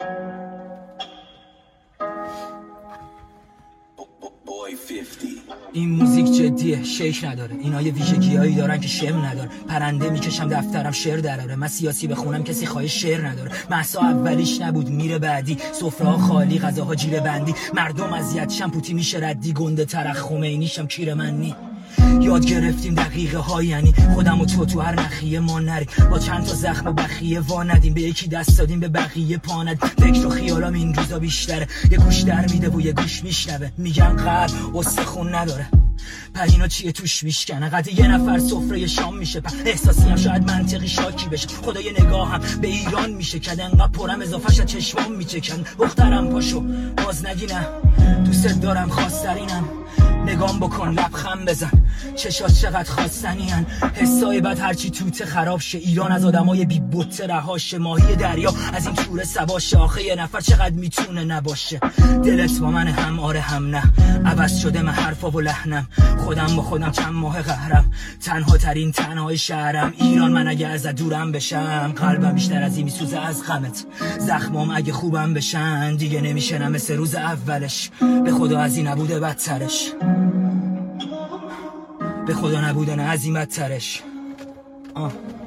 این موزیک جدیه، شیک نداره. اینا یه ویژگیایی دارن که شم نداره. پرنده میکشم دفترم شعر دراره. من سیاسی بخونم کسی خواهش شعر نداره. محسا اولیش نبود میره بعدی. سفره خالی غذاها جیره بندی. مردم اذیت شمپوتی میشه ردی. گنده ترخ خمینیشم کیر من نی. یاد گرفتیم دقیقه ها، یعنی خودم و تو هر نخیه ما نریم. با چند تا زخم و بخیه وا ندیم. به یکی دست دادیم به بقیه پا ندیم. فکر و خیالام این روزا بیشتره. یه گوش در میده و یه گوش میشنوه. میگن قلب استخون نداره. پرینا چیه توش میشکنه. قد یه نفر سفره شام میشه. احساسی هم شاید منطقی شاکی بشه. خدا یه نگاه هم به ایران میشه کد. انقدر پرم اضافهش از چشمام میچکن. دخترم پاشو باز نگی نه، دوست دارم خواسترینم. نگام بکن لبخند بزن، چشات چقدر خواستنی هن. حسای بد هرچی توته خراب شه. ایران از آدمای بی بوته رهاشه. ماهی دریا از این توره سباشه. آخه یه نفر چقدر میتونه نباشه. دلت با من هم آره هم نه. عوض شده من حرفا و لحنم. خودم با خودم چند ماه قهرم. تنها ترین تنهای شهرم. ایران من اگه از دورم بشم، قلبم بیشتر از این میسوزه از غمت. زخمام اگه خوبم بشن دیگه نمیشنم مثل روز اولش. به خدا از این نبوده بدترش. به خدا نبوده نه از این بدترش.